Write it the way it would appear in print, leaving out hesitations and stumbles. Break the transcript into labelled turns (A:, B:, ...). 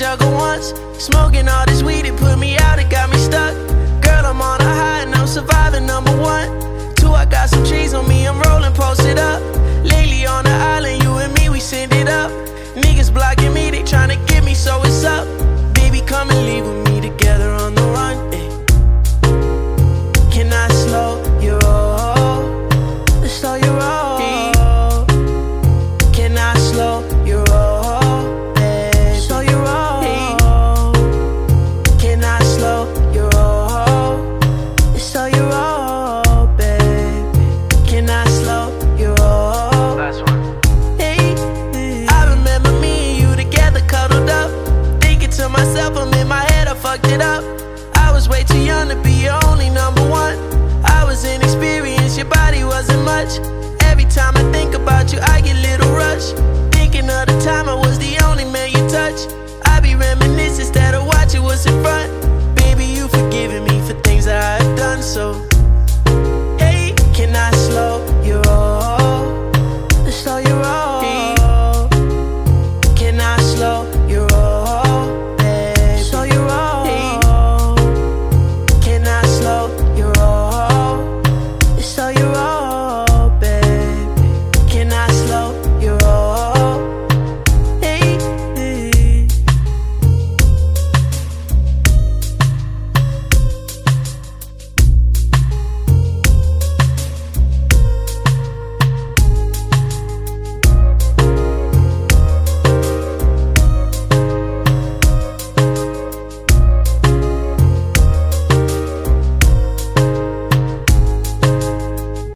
A: juggle once. Smoking all this weed, it put me out, it got me stuck. Girl, I'm on a high and I'm surviving, number one. Two, I got some trees on me, I'm rolling, posted up. Lately on the island, you and me, we send it up. Niggas blocking me, they tryna get me, so it's up. Baby, come and leave with me together on the run. Can I slow your roll? Slow your roll. Can I slow your roll? Slow your roll. Can I slow your roll? Slow your roll, baby. Can I slow your roll?
B: Last one.
A: Hey, I remember me and you together cuddled up. Thinking to myself, I'm in my head, I fucked it up. I was way too young to be your only number one. I was inexperienced, your body wasn't much. Every time I think about you, I